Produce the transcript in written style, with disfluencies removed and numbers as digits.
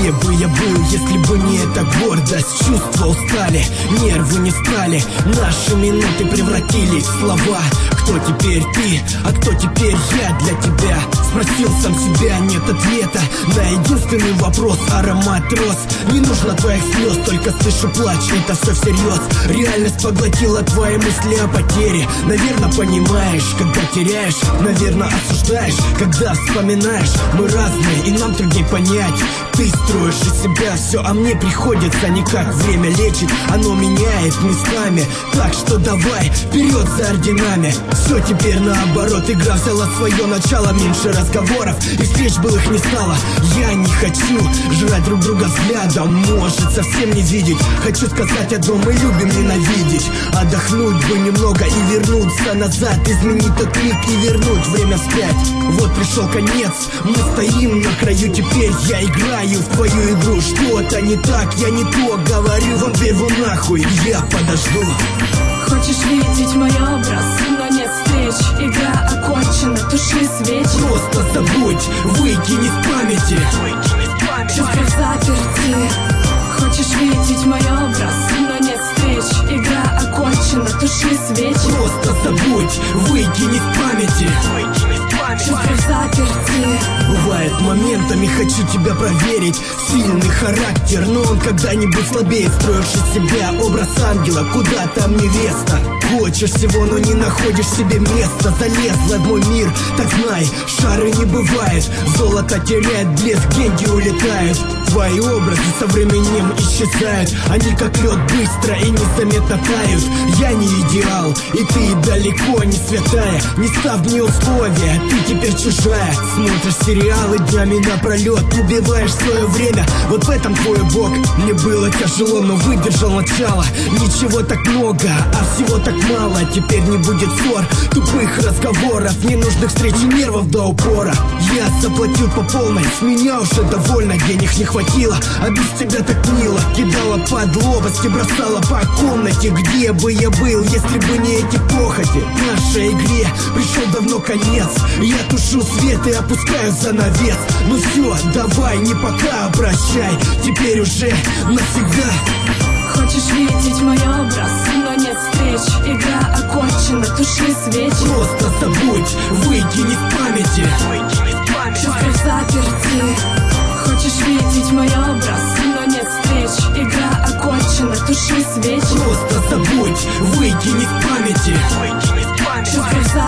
Где бы я был, если бы не эта гордость? Чувства устали, нервы не стали. Наши минуты превратились в слова. Кто теперь ты, а кто теперь я для тебя? Спросил сам себя, нет ответа на единственный вопрос. Аромат роз. Не нужно твоих слез, только слышу плач. Это все всерьез. Реальность поглотила твои мысли о потере. Наверное, понимаешь, когда теряешь. Наверное, осуждаешь, когда вспоминаешь. Мы разные, и нам трудней понять. Ты строишь из себя все, а мне приходится никак. Время лечит, оно меняет местами. Так что давай, вперед за орденами. Все теперь наоборот, игра взяла свое начало. Меньше разговоров, и встреч былых не стало. Я не хочу жрать друг друга взглядом. Может совсем не видеть. Хочу сказать одно, мы любим ненавидеть. Отдохнуть бы немного и вернуться назад. Изменить тот миг и вернуть время вспять. Вот пришел конец, мы стоим на краю. Теперь я играю в твою игру. Что-то не так, я не то говорю. Вон дверь, вон нахуй, я подожду. Хочешь видеть мой образ, но нет встреч. Игра окончена, туши свечи. Просто забудь, выкини в памяти. Чувства заперти. Хочешь видеть мой образ, но нет встреч. Игра окончена, туши свечи. Просто забудь, выкини в памяти. Чувства заперти. Бывает моментами хочу тебя проверить. Сильный характер, но он когда-нибудь слабеет. Строишь из себя образ ангела, куда там невеста. Хочешь всего, но не находишь себе места. Залезла в мой мир, так знай, шары не бывает. Золото теряет блеск, деньги улетают. Твои образы со временем исчезают. Они как лед быстро и незаметно тают. Я не идеал, и ты далеко не святая. Не ставь мне условия, ты теперь чужая. Смотришь сериалы днями напролет, убиваешь свое время. Вот в этом твой бог. Мне было тяжело, но выдержал начало. Ничего так много, а всего так мало. Теперь не будет ссор, тупых разговоров, ненужных встреч и нервов до упора. Я заплатил по полной, с меня уже довольно. Денег не хватило, а без тебя так мило. Кидала под лобость и бросала по комнате. Где бы я был, если бы не эти похоти? Нашей игре пришел давно конец. Я тушу свет и опускаю занавес. Ну все, давай, не пока, прощай. Теперь уже навсегда. Хочешь видеть мой образ, но нет встреч. Игра окончена, туши свечи. Просто забудь, выкини в памяти. Чувства заперти. Хочешь видеть мой образ, но нет встреч. Игра окончена, туши свечи. Просто забудь, выкини в памяти. Чувства